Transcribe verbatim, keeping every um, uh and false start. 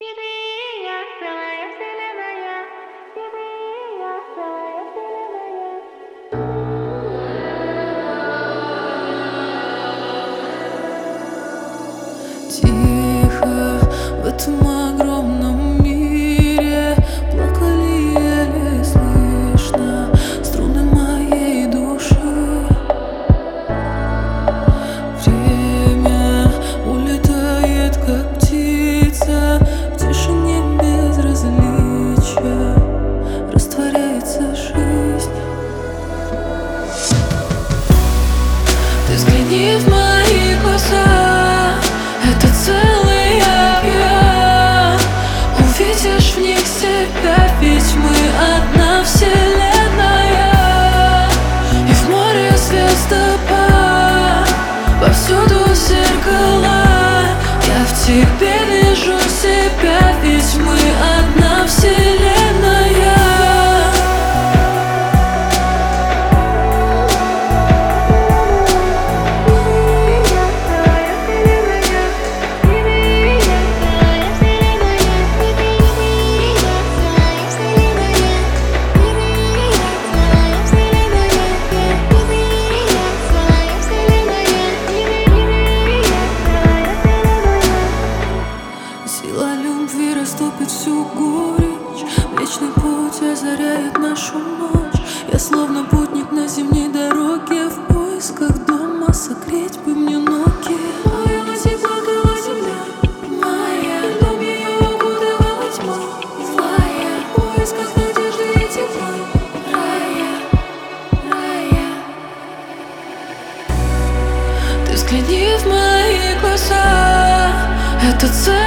Тихо в этом огромном мире плакали еле слышно струны моей души. Время улетает, как птица, в тишине безразличия растворяется жизнь. Ты взгляни в мои глаза, это целый океан. Увидишь в них себя, ведь мы одна вселенная. И в море звездопад, повсюду зеркала. Я в тебе вижу себя, ведь мы одна вселенная. Сила любви растопит всю горечь, вечный путь озаряет нашу ночь. Я словно путник на зимней дороге, в поисках дома согреть бы мне ноги. Моя носит плакала земля, моя дом ее укутывала тьма злая, в поисках надежды и тепла, рая, рая. Ты взгляни в мои глаза, это цель.